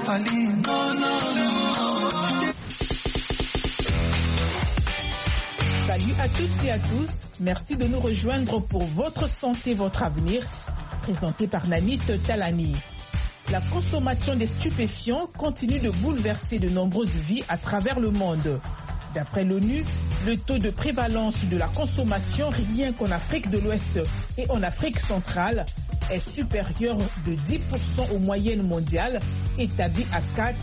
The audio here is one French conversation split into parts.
Salut à toutes et à tous, merci de nous rejoindre pour Votre santé, votre avenir, présenté par Nanit Talani. La consommation des stupéfiants continue de bouleverser de nombreuses vies à travers le monde. D'après l'ONU, le taux de prévalence de la consommation rien qu'en Afrique de l'Ouest et en Afrique centrale est supérieur de 10% aux moyennes mondiales, établi à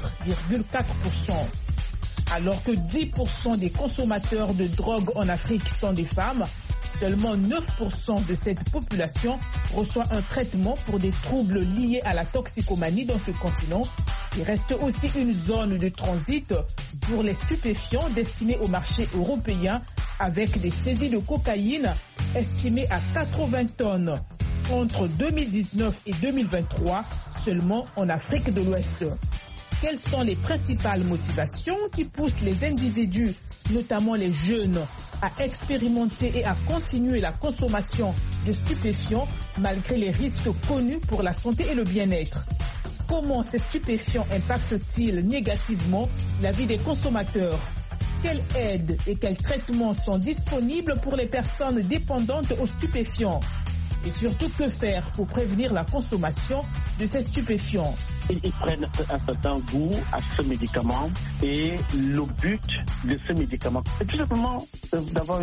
4,4%. Alors que 10% des consommateurs de drogue en Afrique sont des femmes, seulement 9% de cette population reçoit un traitement pour des troubles liés à la toxicomanie dans ce continent. Il reste aussi une zone de transit pour les stupéfiants destinés au marché européen avec des saisies de cocaïne estimées à 80 tonnes entre 2019 et 2023 seulement en Afrique de l'Ouest. Quelles sont les principales motivations qui poussent les individus, notamment les jeunes, à expérimenter et à continuer la consommation de stupéfiants malgré les risques connus pour la santé et le bien-être? Comment ces stupéfiants impactent-ils négativement la vie des consommateurs? Quelle aide et quels traitements sont disponibles pour les personnes dépendantes aux stupéfiants? Et surtout, que faire pour prévenir la consommation de ces stupéfiants? Ils prennent un certain goût à ce médicament et le but de ce médicament, c'est tout simplement d'avoir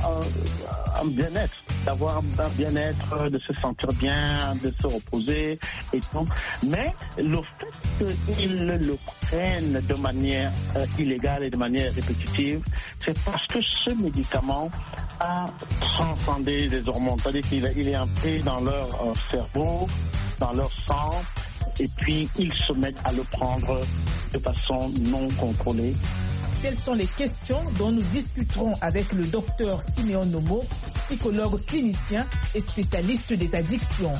un bien-être, de se sentir bien, de se reposer et tout. Mais le fait qu'ils le prennent de manière illégale et de manière répétitive, c'est parce que ce médicament a transcendé les hormones, c'est-à-dire qu'il est entré dans leur cerveau, dans leur sang, et puis ils se mettent à le prendre de façon non contrôlée. Quelles sont les questions dont nous discuterons avec le docteur Siméon Nomo, psychologue clinicien et spécialiste des addictions.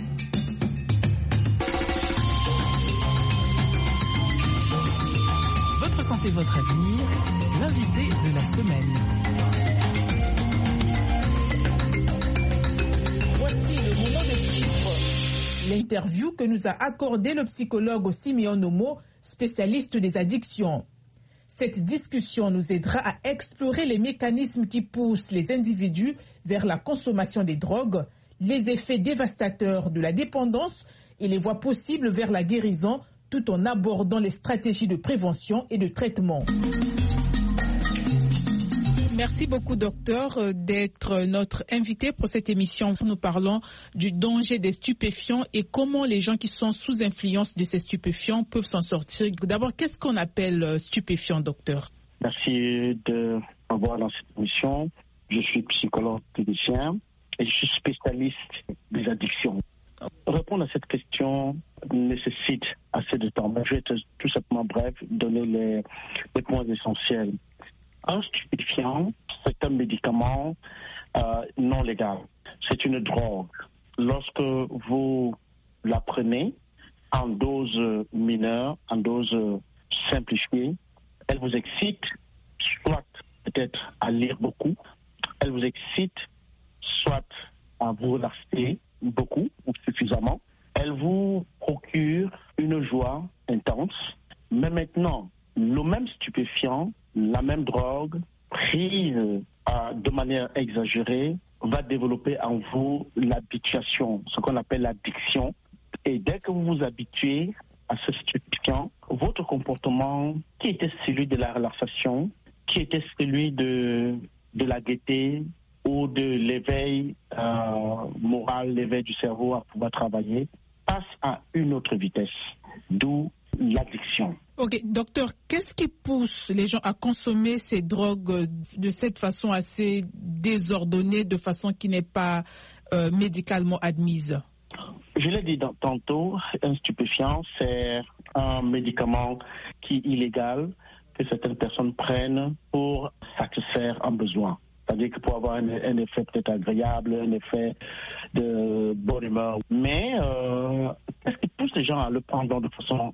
Votre santé, votre avenir, l'invité de la semaine. Voici le moment de suivre l'interview que nous a accordé le psychologue Siméon Nomo, spécialiste des addictions. Cette discussion nous aidera à explorer les mécanismes qui poussent les individus vers la consommation des drogues, les effets dévastateurs de la dépendance et les voies possibles vers la guérison, tout en abordant les stratégies de prévention et de traitement. Merci beaucoup, docteur, d'être notre invité pour cette émission. Nous parlons du danger des stupéfiants et comment les gens qui sont sous influence de ces stupéfiants peuvent s'en sortir. D'abord, qu'est-ce qu'on appelle stupéfiant, docteur? Merci de m'avoir dans cette émission. Je suis psychologue clinicien et je suis spécialiste des addictions. Répondre à cette question nécessite assez de temps. Mais je vais tout simplement bref, donner les points essentiels. Un stupéfiant, c'est un médicament non légal. C'est une drogue. Lorsque vous la prenez en dose mineure, en dose simplifiée, elle vous excite, soit peut-être à lire beaucoup, elle vous excite, soit à vous relaxer beaucoup ou suffisamment. Elle vous procure une joie intense. Mais maintenant, le même stupéfiant, la même drogue, prise de manière exagérée, va développer en vous l'habituation, ce qu'on appelle l'addiction. Et dès que vous vous habituez à ce stupéfiant, votre comportement, qui était celui de la relaxation, qui était celui de la gaieté ou de l'éveil moral, l'éveil du cerveau à pouvoir travailler, passe à une autre vitesse, d'où l'addiction. Ok, docteur, qu'est-ce qui pousse les gens à consommer ces drogues de cette façon assez désordonnée, de façon qui n'est pas médicalement admise? Je l'ai dit tantôt, un stupéfiant, c'est un médicament qui est illégal, que certaines personnes prennent pour satisfaire un besoin. C'est-à-dire que pour avoir un effet peut-être agréable, un effet de bonne humeur. Mais qu'est-ce qui pousse les gens à le prendre de façon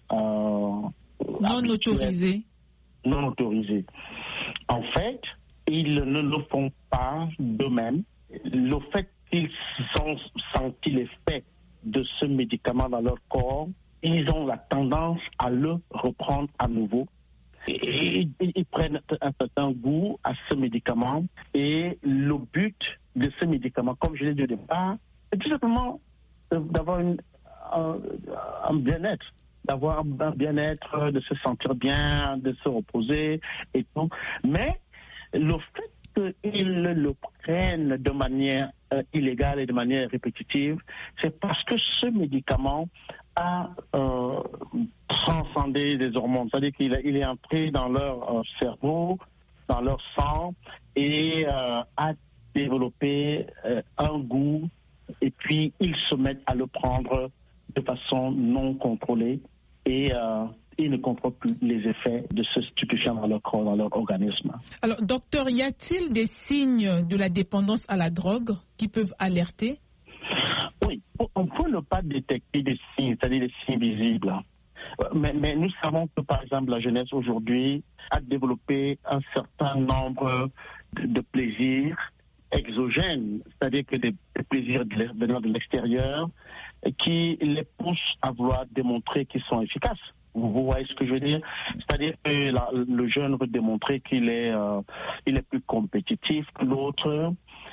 non autorisée? Non autorisée. En fait, ils ne le font pas d'eux-mêmes. Le fait qu'ils ont senti l'effet de ce médicament dans leur corps ils ont la tendance à le reprendre à nouveau. Et ils prennent un certain goût à ce médicament. Et le but de ce médicament, comme je l'ai dit au départ, c'est tout simplement d'avoir un bien-être. D'avoir un bien-être, de se sentir bien, de se reposer et tout. Mais le fait qu'ils le prennent de manière illégale et de manière répétitive, c'est parce que ce médicament a transcendé des hormones. C'est-à-dire qu'il est entré dans leur cerveau, dans leur sang et a développé un goût. Et puis, ils se mettent à le prendre de façon non contrôlée. Et ils ne contrôlent plus les effets de ce stupéfiant dans leur corps, dans leur organisme. Alors, docteur, y a-t-il des signes de la dépendance à la drogue qui peuvent alerter? Oui, on peut ne pas détecter des signes, c'est-à-dire des signes visibles. Mais nous savons que, par exemple, la jeunesse aujourd'hui a développé un certain nombre de plaisirs exogènes, c'est-à-dire que des plaisirs venant de l'extérieur, qui les poussent à vouloir démontrer qu'ils sont efficaces. Vous voyez ce que je veux dire? C'est-à-dire que le jeune veut démontrer qu'il est plus compétitif que l'autre,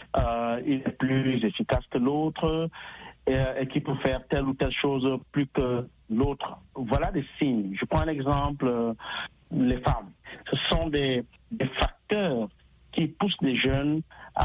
il est plus efficace que l'autre, et qu'il peut faire telle ou telle chose plus que l'autre. Voilà des signes. Je prends un exemple, les femmes. Ce sont des facteurs qui poussent les jeunes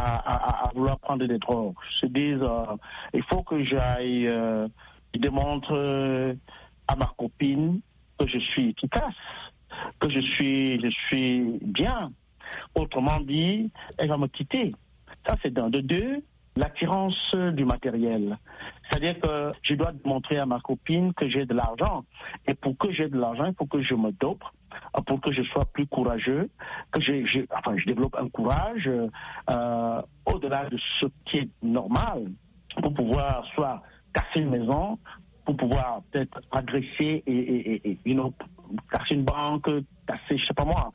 à vouloir prendre des drogues. Ils se disent, il faut que j'aille, je démontre à ma copine que je suis efficace, que je suis bien. Autrement dit, elle va me quitter. Ça, c'est d'un. De deux, l'attirance du matériel. C'est-à-dire que je dois démontrer à ma copine que j'ai de l'argent. Et pour que j'ai de l'argent, il faut que je me dope, pour que je sois plus courageux, que je développe un courage au-delà de ce qui est normal, pour pouvoir soit casser une maison, pour pouvoir peut-être agresser et casser une banque, casser, je sais pas moi,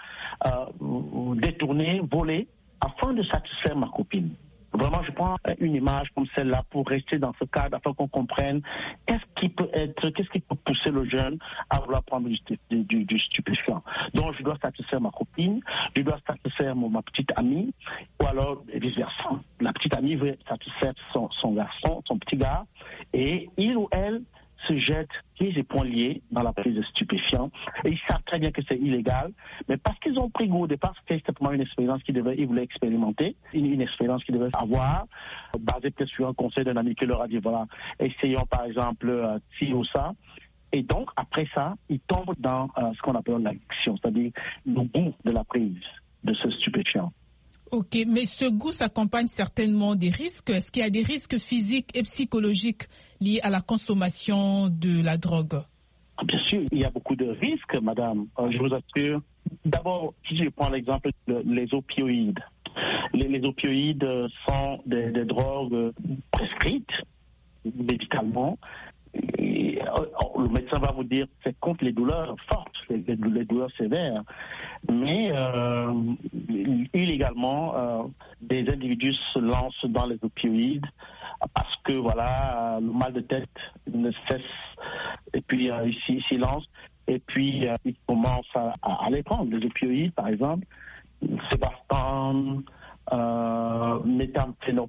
détourner, voler, afin de satisfaire ma copine. Vraiment, je prends une image comme celle-là pour rester dans ce cadre, afin qu'on comprenne qu'est-ce qui peut pousser le jeune à vouloir prendre du stupéfiant. Donc, je dois satisfaire ma copine, je dois satisfaire ma petite amie, ou alors vice-versa. La petite amie veut satisfaire son garçon, son petit gars, et il ou elle se jettent pieds et poings liés dans la prise de stupéfiants. Et ils savent très bien que c'est illégal, mais parce qu'ils ont pris goût au départ, c'était simplement une expérience ils voulaient expérimenter, une expérience qu'ils devaient avoir, basée peut-être sur un conseil d'un ami qui leur a dit, voilà, essayons par exemple ci ou ça. Et donc, après ça, ils tombent dans ce qu'on appelle l'addiction, c'est-à-dire le goût de la prise de ce stupéfiant. Ok, mais ce goût s'accompagne certainement des risques. Est-ce qu'il y a des risques physiques et psychologiques liés à la consommation de la drogue? Bien sûr, il y a beaucoup de risques, madame. Je vous assure. D'abord, si je prends l'exemple des opioïdes. Les opioïdes sont des drogues prescrites médicalement. Et le médecin va vous dire que c'est contre les douleurs fortes, les douleurs sévères. Mais illégalement, des individus se lancent dans les opioïdes parce que voilà, le mal de tête ne cesse. Et puis ils s'y lancent. Et puis ils commencent à les prendre. Les opioïdes, par exemple, Sébastane, méthamphétamine.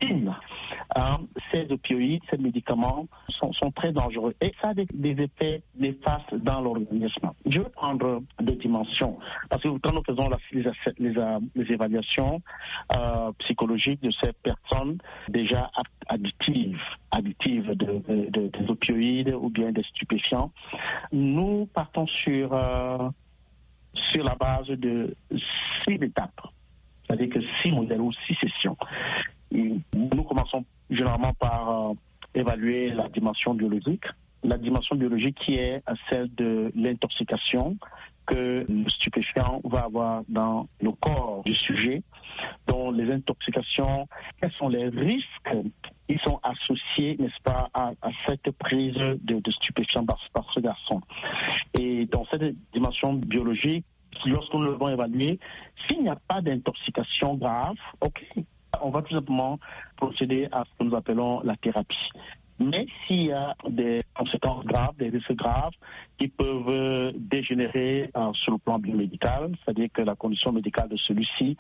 Ces opioïdes, ces médicaments sont très dangereux et ça a des effets néfastes dans l'organisme. Je vais prendre deux dimensions parce que quand nous faisons les évaluations psychologiques de ces personnes déjà addictives des opioïdes ou bien des stupéfiants, nous partons sur la base de 6 étapes, c'est-à-dire que 6 modèles ou 6 sessions. Nous commençons généralement par évaluer la dimension biologique. La dimension biologique qui est celle de l'intoxication que le stupéfiant va avoir dans le corps du sujet. Donc les intoxications, quels sont les risques qui sont associés, n'est-ce pas, à cette prise de stupéfiants par ce garçon. Et dans cette dimension biologique, lorsque nous le devons évaluer, s'il n'y a pas d'intoxication grave, ok, on va tout simplement procéder à ce que nous appelons la thérapie. Mais s'il y a des conséquences graves, des risques graves qui peuvent dégénérer sur le plan biomédical, c'est-à-dire que la condition médicale de celui-ci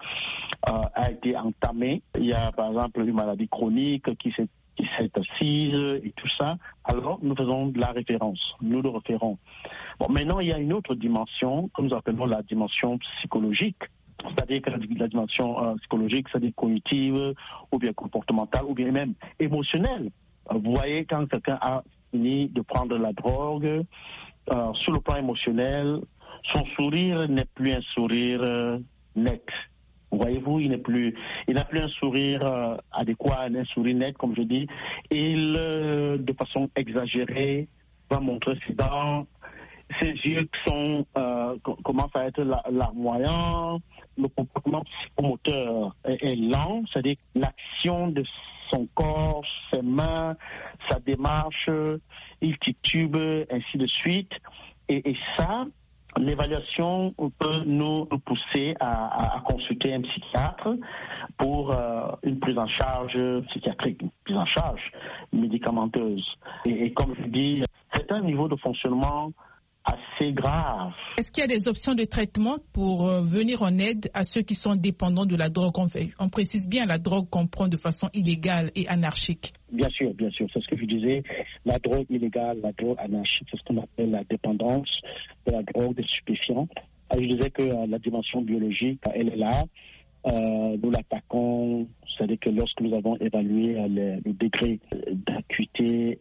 a été entamée. Il y a par exemple une maladie chronique qui s'est assise et tout ça, alors nous faisons de la référence, nous le référons. Bon, maintenant, il y a une autre dimension que nous appelons la dimension psychologique. C'est-à-dire que la dimension psychologique, c'est-à-dire cognitive, ou bien comportementale, ou bien même émotionnelle. Vous voyez, quand quelqu'un a fini de prendre la drogue, sur le plan émotionnel, son sourire n'est plus un sourire net. Voyez-vous, il n'a plus un sourire adéquat, un sourire net, comme je dis. Il, de façon exagérée, va montrer ses dents. Ses yeux commencent à être larmoyants. Le comportement psychomoteur est lent, c'est-à-dire l'action de son corps, ses mains, sa démarche, il titube, ainsi de suite. Et ça, l'évaluation peut nous pousser à consulter un psychiatre pour une prise en charge psychiatrique, une prise en charge médicamenteuse. Et comme je dis, c'est un niveau de fonctionnement assez grave. Est-ce qu'il y a des options de traitement pour venir en aide à ceux qui sont dépendants de la drogue? On précise bien la drogue qu'on prend de façon illégale et anarchique. Bien sûr, c'est ce que je disais. La drogue illégale, la drogue anarchique, c'est ce qu'on appelle la dépendance de la drogue, des stupéfiants. Je disais que la dimension biologique, elle est là. Nous l'attaquons, c'est-à-dire que lorsque nous avons évalué le degré d'acuité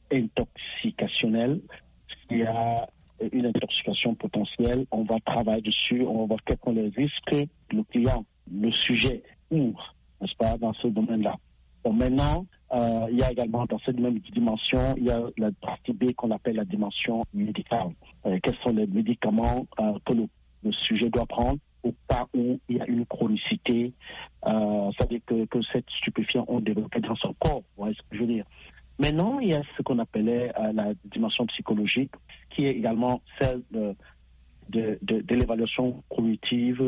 intoxicationnelle, il y a une intoxication potentielle, on va travailler dessus, on va voir quels sont les risques le client, le sujet ouvre, n'est-ce pas, dans ce domaine-là. Bon, maintenant, il y a également dans cette même dimension, il y a la partie B qu'on appelle la dimension médicale. Quels sont les médicaments que le sujet doit prendre au cas où il y a une chronicité, c'est-à-dire que cette stupéfiant ont développé dans son corps, vous voyez ce que je veux dire. Maintenant, il y a ce qu'on appelait la dimension psychologique, qui est également celle de l'évaluation cognitive,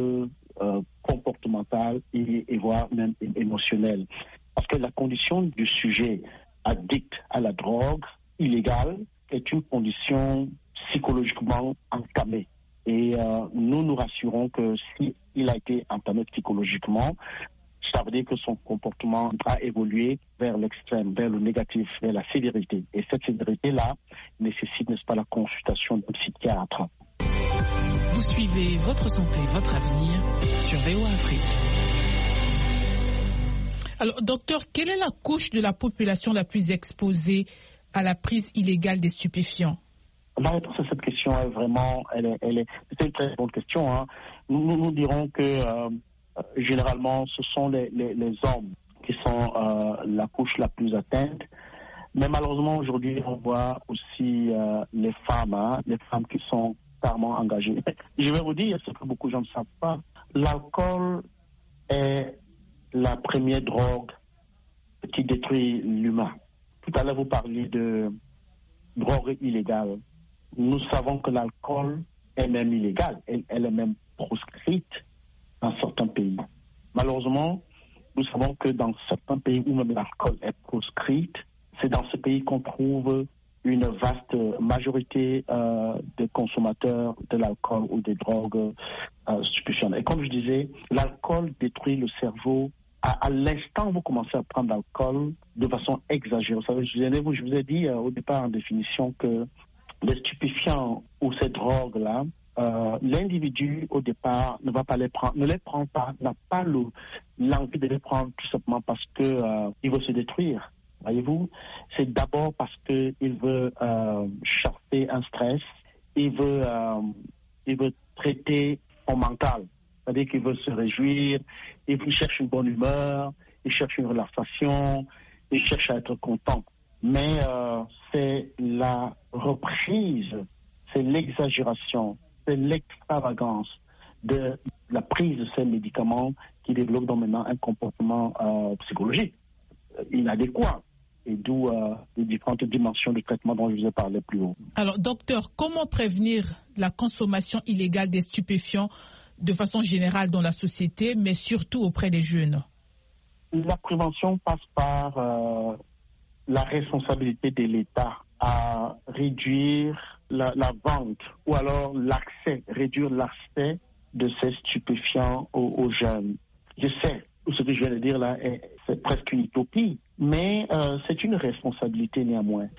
comportementale et voire même émotionnelle. Parce que la condition du sujet addict à la drogue illégale est une condition psychologiquement entamée. Et nous rassurons que s'il a été entamé psychologiquement, ça veut dire que son comportement a évolué vers l'extrême, vers le négatif, vers la sévérité. Et cette sévérité-là nécessite, n'est-ce pas, la consultation d'un psychiatre. Vous suivez Votre Santé, Votre Avenir sur VOA Afrique. Alors, docteur, quelle est la couche de la population la plus exposée à la prise illégale des stupéfiants? La réponse à cette question est vraiment, c'est une très bonne question. Hein. Nous dirons que généralement, ce sont les hommes qui sont la couche la plus atteinte. Mais malheureusement, aujourd'hui, on voit aussi les femmes qui sont carrément engagées. Je vais vous dire ce que beaucoup de gens ne savent pas. L'alcool est la première drogue qui détruit l'humain. Tout à l'heure, vous parliez de drogue illégale. Nous savons que l'alcool est même illégal. Elle est même proscrite dans certains pays. Malheureusement, nous savons que dans certains pays où même l'alcool est proscrite, c'est dans ce pays qu'on trouve une vaste majorité de consommateurs de l'alcool ou des drogues stupéfiantes. Et comme je disais, l'alcool détruit le cerveau. À l'instant où vous commencez à prendre l'alcool de façon exagérée, vous savez, je vous ai dit au départ en définition que les stupéfiants ou ces drogues-là, l'individu au départ ne va pas les prendre, ne les prend pas, n'a pas l'envie de les prendre tout simplement parce que il veut se détruire. Voyez-vous, c'est d'abord parce que il veut chasser un stress, il veut traiter son mental, c'est-à-dire qu'il veut se réjouir, il cherche une bonne humeur, il cherche une relaxation, il cherche à être content. Mais c'est la reprise, c'est l'exagération, c'est l'extravagance de la prise de ces médicaments qui développe donc maintenant un comportement psychologique inadéquat. Et d'où les différentes dimensions de traitement dont je vous ai parlé plus haut. Alors, docteur, comment prévenir la consommation illégale des stupéfiants de façon générale dans la société, mais surtout auprès des jeunes? La prévention passe par la responsabilité de l'État à réduire la vente ou alors réduire l'accès de ces stupéfiants aux jeunes. Je sais, ce que je viens de dire là, c'est presque une utopie, mais c'est une responsabilité néanmoins.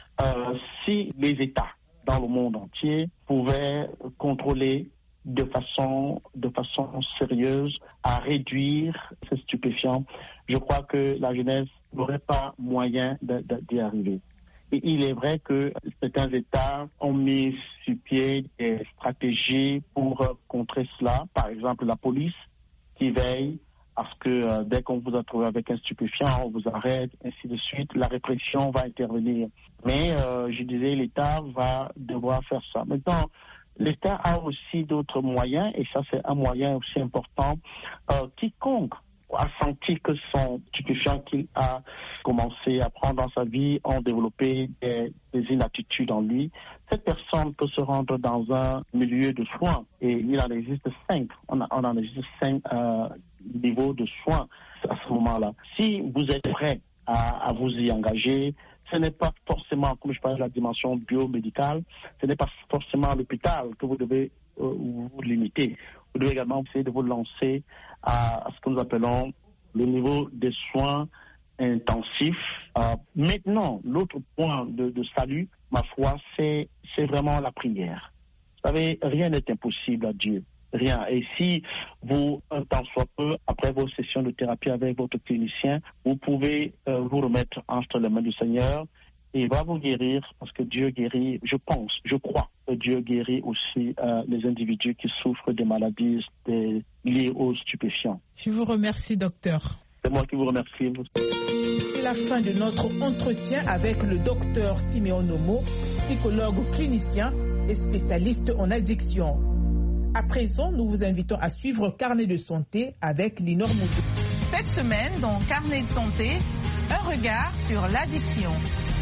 Si les États dans le monde entier pouvaient contrôler de façon sérieuse à réduire ces stupéfiants, je crois que la jeunesse n'aurait pas moyen d'y arriver. Et il est vrai que certains États ont mis sur pied des stratégies pour contrer cela. Par exemple, la police qui veille à ce que dès qu'on vous a trouvé avec un stupéfiant, on vous arrête, ainsi de suite. La répression va intervenir. Mais je disais, l'État va devoir faire ça. Maintenant, l'État a aussi d'autres moyens, et ça c'est un moyen aussi important. Quiconque a senti que son stupéfiant qu'il a commencé à prendre dans sa vie ont développé des inaptitudes en lui, cette personne peut se rendre dans un milieu de soins, et il en existe 5. On en existe 5 niveaux de soins à ce moment-là. Si vous êtes prêt à vous y engager, ce n'est pas forcément, comme je parlais de la dimension biomédicale, ce n'est pas forcément à l'hôpital que vous devez vous limiter. Vous devez également essayer de vous lancer à ce que nous appelons le niveau des soins intensifs. Maintenant, l'autre point de salut, ma foi, c'est vraiment la prière. Vous savez, rien n'est impossible à Dieu. Rien. Et si vous, un temps soit peu, après vos sessions de thérapie avec votre clinicien, vous pouvez vous remettre entre les mains du Seigneur, et il va vous guérir, parce que Dieu guérit, je crois que Dieu guérit aussi les individus qui souffrent des maladies liées aux stupéfiants. Je vous remercie, docteur. C'est moi qui vous remercie. C'est la fin de notre entretien avec le docteur Siméon Nomo, psychologue clinicien et spécialiste en addiction. À présent, nous vous invitons à suivre Carnet de santé avec Linor Moudou. Cette semaine, dans Carnet de santé, un regard sur l'addiction.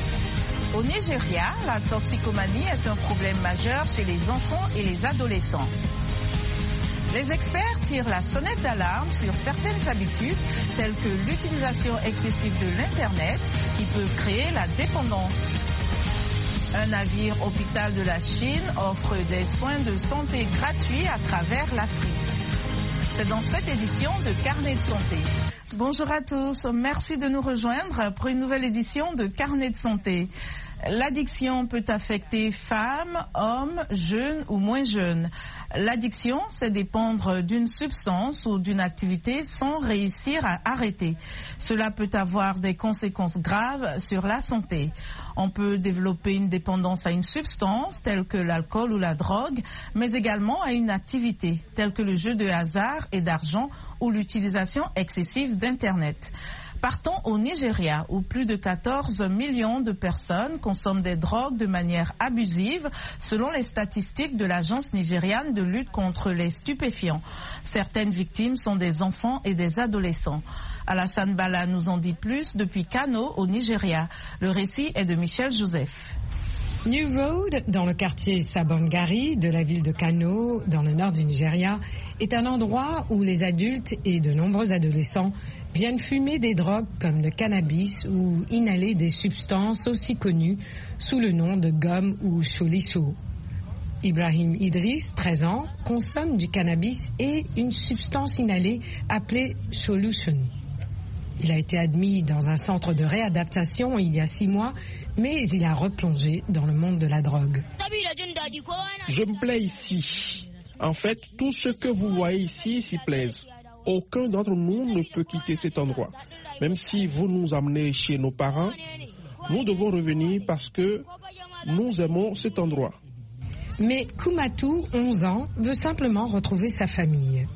Au Nigeria, la toxicomanie est un problème majeur chez les enfants et les adolescents. Les experts tirent la sonnette d'alarme sur certaines habitudes, telles que l'utilisation excessive de l'Internet, qui peut créer la dépendance. Un navire hôpital de la Chine offre des soins de santé gratuits à travers l'Afrique. C'est dans cette édition de Carnet de santé. Bonjour à tous, merci de nous rejoindre pour une nouvelle édition de Carnet de santé. L'addiction peut affecter femmes, hommes, jeunes ou moins jeunes. L'addiction, c'est dépendre d'une substance ou d'une activité sans réussir à arrêter. Cela peut avoir des conséquences graves sur la santé. On peut développer une dépendance à une substance, telle que l'alcool ou la drogue, mais également à une activité, telle que le jeu de hasard et d'argent ou l'utilisation excessive d'Internet. Partons au Nigeria, où plus de 14 millions de personnes consomment des drogues de manière abusive, selon les statistiques de l'Agence nigériane de lutte contre les stupéfiants. Certaines victimes sont des enfants et des adolescents. Alassane Bala nous en dit plus depuis Kano, au Nigeria. Le récit est de Michel Joseph. New Road, dans le quartier Sabongari de la ville de Kano, dans le nord du Nigeria, est un endroit où les adultes et de nombreux adolescents viennent fumer des drogues comme le cannabis ou inhaler des substances aussi connues sous le nom de gomme ou cholicho. Ibrahim Idriss, 13 ans, consomme du cannabis et une substance inhalée appelée solution. Il a été admis dans un centre de réadaptation il y a 6 mois, mais il a replongé dans le monde de la drogue. Je me plais ici. En fait, tout ce que vous voyez ici s'y plaise. Aucun d'entre nous ne peut quitter cet endroit. Même si vous nous amenez chez nos parents, nous devons revenir parce que nous aimons cet endroit. Mais Koumatou, 11 ans, veut simplement retrouver sa famille.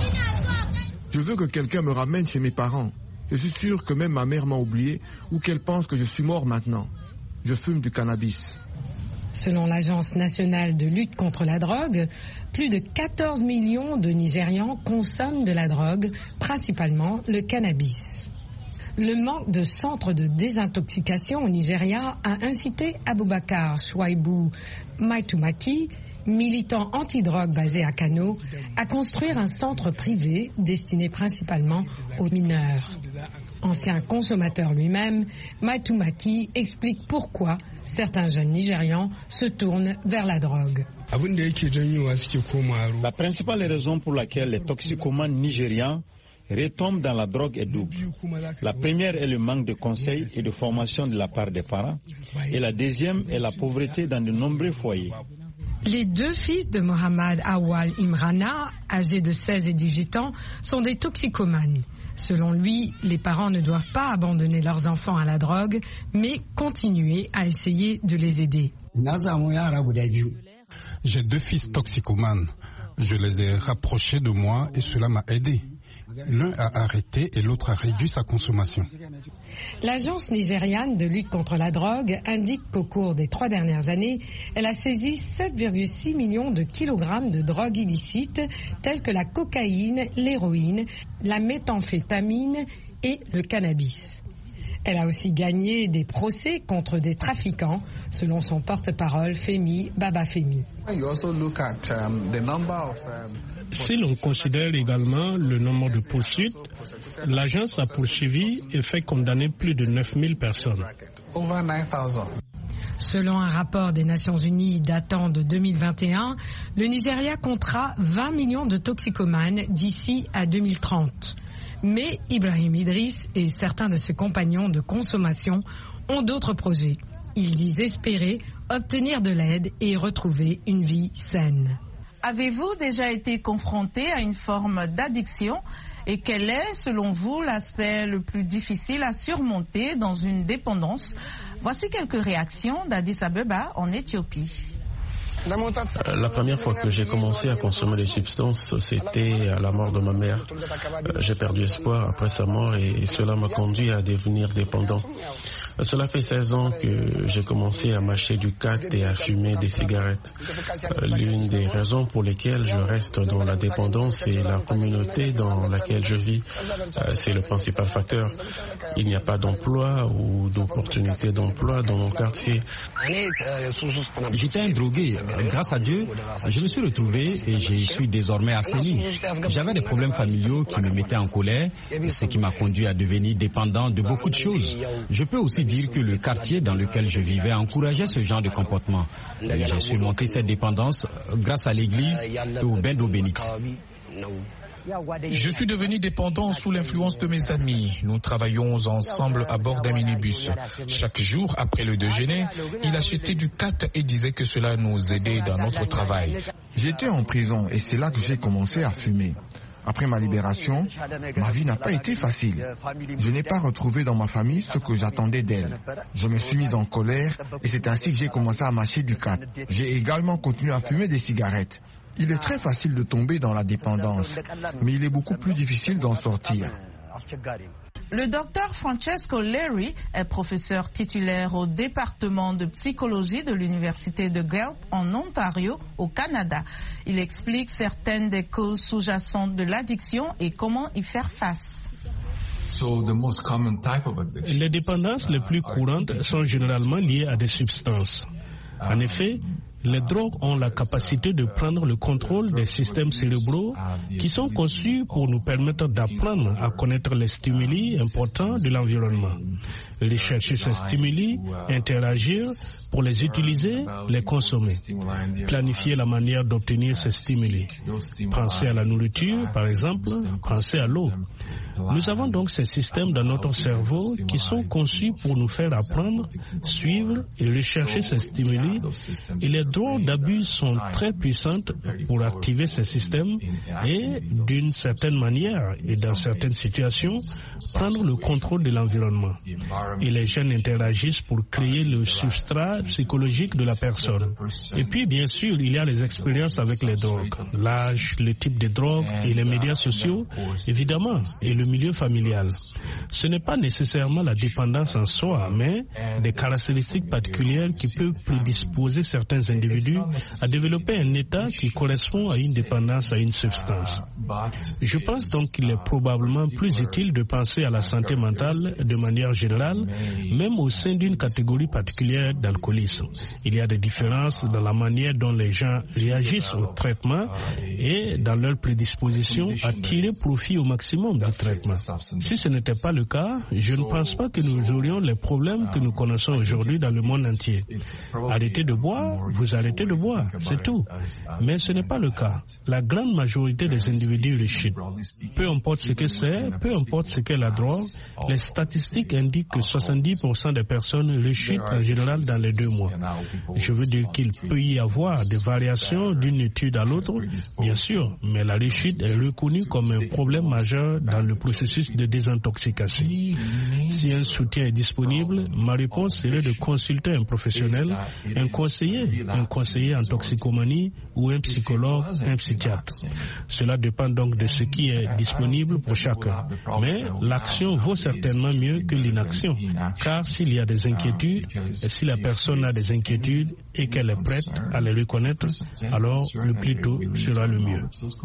Je veux que quelqu'un me ramène chez mes parents. Je suis sûr que même ma mère m'a oublié ou qu'elle pense que je suis mort maintenant. Je fume du cannabis. Selon l'Agence nationale de lutte contre la drogue, plus de 14 millions de Nigérians consomment de la drogue, principalement le cannabis. Le manque de centres de désintoxication au Nigeria a incité Aboubakar Chouaibou Maitumaki, militant anti-drogue basé à Kano, à construire un centre privé destiné principalement aux mineurs. Ancien consommateur lui-même, Matumaki explique pourquoi certains jeunes Nigérians se tournent vers la drogue. La principale raison pour laquelle les toxicomanes nigérians retombent dans la drogue est double. La première est le manque de conseils et de formation de la part des parents. Et la deuxième est la pauvreté dans de nombreux foyers. Les deux fils de Mohamed Awal Imrana, âgés de 16 et 18 ans, sont des toxicomanes. Selon lui, les parents ne doivent pas abandonner leurs enfants à la drogue, mais continuer à essayer de les aider. J'ai deux fils toxicomanes. Je les ai rapprochés de moi et cela m'a aidé. L'un a arrêté et l'autre a réduit sa consommation. L'agence nigériane de lutte contre la drogue indique qu'au cours des 3 dernières années, elle a saisi 7,6 millions de kilogrammes de drogue illicite telles que la cocaïne, l'héroïne, la méthamphétamine et le cannabis. Elle a aussi gagné des procès contre des trafiquants, selon son porte-parole Femi Babafemi. Si l'on considère également le nombre de poursuites, l'agence a poursuivi et fait condamner plus de 9000 personnes. Selon un rapport des Nations Unies datant de 2021, le Nigeria comptera 20 millions de toxicomanes d'ici à 2030. Mais Ibrahim Idriss et certains de ses compagnons de consommation ont d'autres projets. Ils disent espérer obtenir de l'aide et retrouver une vie saine. Avez-vous déjà été confronté à une forme d'addiction et quel est, selon vous, l'aspect le plus difficile à surmonter dans une dépendance? Voici quelques réactions d'Addis Abeba en Éthiopie. La première fois que j'ai commencé à consommer des substances, c'était à la mort de ma mère. J'ai perdu espoir après sa mort et cela m'a conduit à devenir dépendant. Cela fait 16 ans que j'ai commencé à mâcher du crack et à fumer des cigarettes. L'une des raisons pour lesquelles je reste dans la dépendance, c'est la communauté dans laquelle je vis. C'est le principal facteur. Il n'y a pas d'emploi ou d'opportunité d'emploi dans mon quartier. J'étais un drogué. Grâce à Dieu, je me suis retrouvé et je suis désormais assaini. J'avais des problèmes familiaux qui me mettaient en colère, ce qui m'a conduit à devenir dépendant de beaucoup de choses. Je peux aussi dire que le quartier dans lequel je vivais encourageait ce genre de comportement. J'ai surmonté cette dépendance grâce à l'église et au bain d'eau bénite. Je suis devenu dépendant sous l'influence de mes amis. Nous travaillons ensemble à bord d'un minibus. Chaque jour, après le déjeuner, il achetait du khat et disait que cela nous aidait dans notre travail. J'étais en prison et c'est là que j'ai commencé à fumer. Après ma libération, ma vie n'a pas été facile. Je n'ai pas retrouvé dans ma famille ce que j'attendais d'elle. Je me suis mis en colère et c'est ainsi que j'ai commencé à mâcher du khat. J'ai également continué à fumer des cigarettes. Il est très facile de tomber dans la dépendance, mais il est beaucoup plus difficile d'en sortir. Le docteur Francesco Leri est professeur titulaire au département de psychologie de l'université de Guelph en Ontario, au Canada. Il explique certaines des causes sous-jacentes de l'addiction et comment y faire face. Les dépendances les plus courantes sont généralement liées à des substances. En effet, les drogues ont la capacité de prendre le contrôle des systèmes cérébraux qui sont conçus pour nous permettre d'apprendre à connaître les stimuli importants de l'environnement. Rechercher ces stimuli, interagir pour les utiliser, les consommer. Planifier la manière d'obtenir ces stimuli. Penser à la nourriture, par exemple, penser à l'eau. Nous avons donc ces systèmes dans notre cerveau qui sont conçus pour nous faire apprendre, suivre et rechercher ces stimuli. Et les drogues d'abus sont très puissantes pour activer ces systèmes et, d'une certaine manière et dans certaines situations, prendre le contrôle de l'environnement. Et les gènes interagissent pour créer le substrat psychologique de la personne. Et puis, bien sûr, il y a les expériences avec les drogues, l'âge, le type de drogue et les médias sociaux, évidemment, et le milieu familial. Ce n'est pas nécessairement la dépendance en soi, mais des caractéristiques particulières qui peuvent prédisposer certains individu à développer un état qui correspond à une dépendance à une substance. Je pense donc qu'il est probablement plus utile de penser à la santé mentale de manière générale, même au sein d'une catégorie particulière d'alcoolisme. Il y a des différences dans la manière dont les gens réagissent au traitement et dans leur prédisposition à tirer profit au maximum du traitement. Si ce n'était pas le cas, je ne pense pas que nous aurions les problèmes que nous connaissons aujourd'hui dans le monde entier. Arrêtez de boire, vous arrêtez de boire, c'est tout. Mais ce n'est pas le cas. La grande majorité des individus rechutent. Peu importe ce que c'est, peu importe ce qu'est la drogue, les statistiques indiquent que 70% des personnes rechutent en général dans les 2 mois. Je veux dire qu'il peut y avoir des variations d'une étude à l'autre, bien sûr, mais la rechute est reconnue comme un problème majeur dans le processus de désintoxication. Si un soutien est disponible, ma réponse serait de consulter un professionnel, un conseiller en toxicomanie ou un psychologue, un psychiatre. Cela dépend donc de ce qui est disponible pour chacun. Mais l'action vaut certainement mieux que l'inaction, car s'il y a des inquiétudes, et si la personne a des inquiétudes et qu'elle est prête à les reconnaître, alors le plus tôt sera le mieux.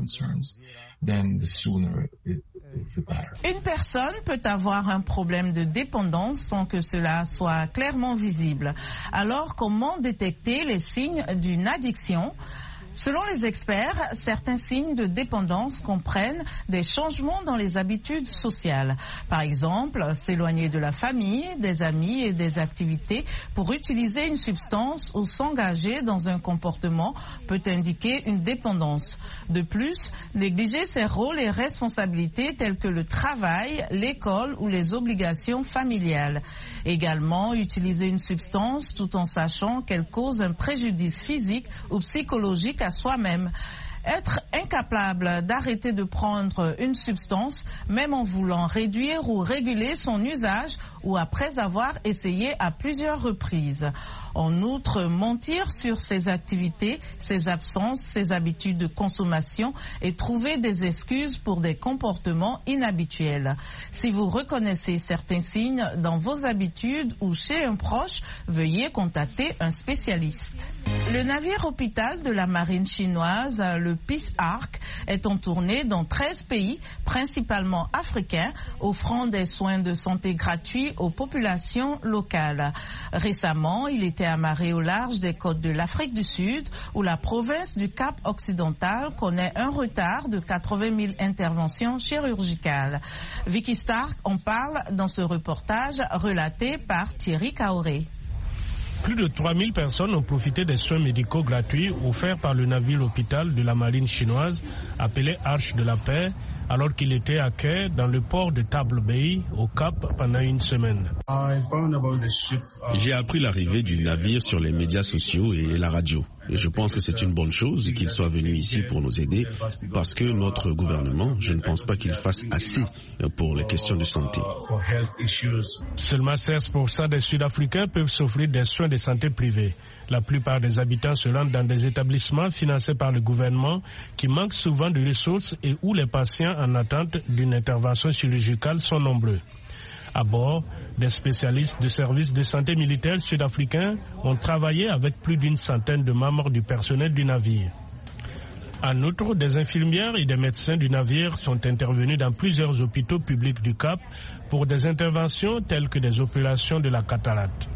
Une personne peut avoir un problème de dépendance sans que cela soit clairement visible. Alors, comment détecter les signes d'une addiction ? Selon les experts, certains signes de dépendance comprennent des changements dans les habitudes sociales. Par exemple, s'éloigner de la famille, des amis et des activités pour utiliser une substance ou s'engager dans un comportement peut indiquer une dépendance. De plus, négliger ses rôles et responsabilités tels que le travail, l'école ou les obligations familiales. Également, utiliser une substance tout en sachant qu'elle cause un préjudice physique ou psychologique à soi-même. Être incapable d'arrêter de prendre une substance, même en voulant réduire ou réguler son usage ou après avoir essayé à plusieurs reprises. En outre, mentir sur ses activités, ses absences, ses habitudes de consommation et trouver des excuses pour des comportements inhabituels. Si vous reconnaissez certains signes dans vos habitudes ou chez un proche, veuillez contacter un spécialiste. Le navire hôpital de la marine chinoise, le Peace Ark, est en tournée dans 13 pays, principalement africains, offrant des soins de santé gratuits aux populations locales. Récemment, il était amarré au large des côtes de l'Afrique du Sud, où la province du Cap occidental connaît un retard de 80 000 interventions chirurgicales. Vicky Stark en parle dans ce reportage relaté par Thierry Kaoré. Plus de 3000 personnes ont profité des soins médicaux gratuits offerts par le navire hôpital de la marine chinoise appelé Arche de la Paix, alors qu'il était à quai dans le port de Table Bay au Cap pendant une semaine. J'ai appris l'arrivée du navire sur les médias sociaux et la radio. Et je pense que c'est une bonne chose qu'il soit venu ici pour nous aider parce que notre gouvernement, je ne pense pas qu'il fasse assez pour les questions de santé. Seulement 16% des Sud-Africains peuvent s'offrir des soins de santé privés. La plupart des habitants se rendent dans des établissements financés par le gouvernement qui manquent souvent de ressources et où les patients en attente d'une intervention chirurgicale sont nombreux. À bord, des spécialistes de services de santé militaire sud-africains ont travaillé avec plus d'une centaine de membres du personnel du navire. En outre, des infirmières et des médecins du navire sont intervenus dans plusieurs hôpitaux publics du Cap pour des interventions telles que des opérations de la cataracte.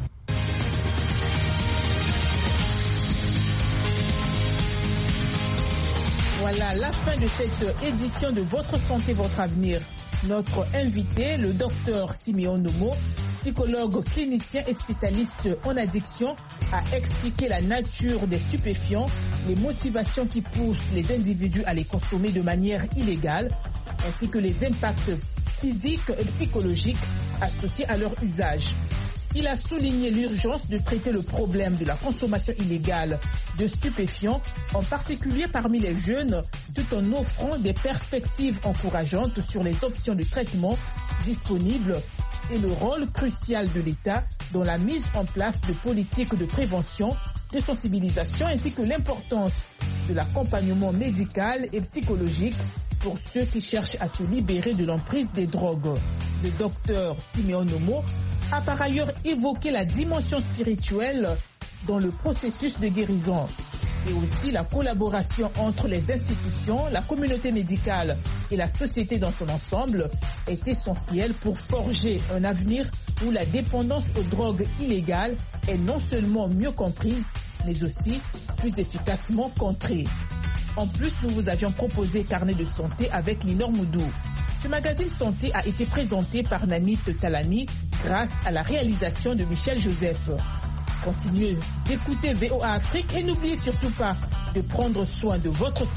Voilà la fin de cette édition de Votre Santé, Votre Avenir. Notre invité, le docteur Siméon Nomo, psychologue clinicien et spécialiste en addiction, a expliqué la nature des stupéfiants, les motivations qui poussent les individus à les consommer de manière illégale, ainsi que les impacts physiques et psychologiques associés à leur usage. Il a souligné l'urgence de traiter le problème de la consommation illégale de stupéfiants, en particulier parmi les jeunes, tout en offrant des perspectives encourageantes sur les options de traitement disponibles et le rôle crucial de l'État dans la mise en place de politiques de prévention, de sensibilisation ainsi que l'importance de l'accompagnement médical et psychologique pour ceux qui cherchent à se libérer de l'emprise des drogues. Le docteur Siméon Nomo a par ailleurs évoqué la dimension spirituelle dans le processus de guérison. Et aussi la collaboration entre les institutions, la communauté médicale et la société dans son ensemble est essentielle pour forger un avenir où la dépendance aux drogues illégales est non seulement mieux comprise, mais aussi plus efficacement contrée. En plus, nous vous avions proposé Carnet de santé avec Linor Moudou. Ce magazine santé a été présenté par Nanit Talani grâce à la réalisation de Michel Joseph. Continuez d'écouter VOA Afrique et n'oubliez surtout pas de prendre soin de votre santé.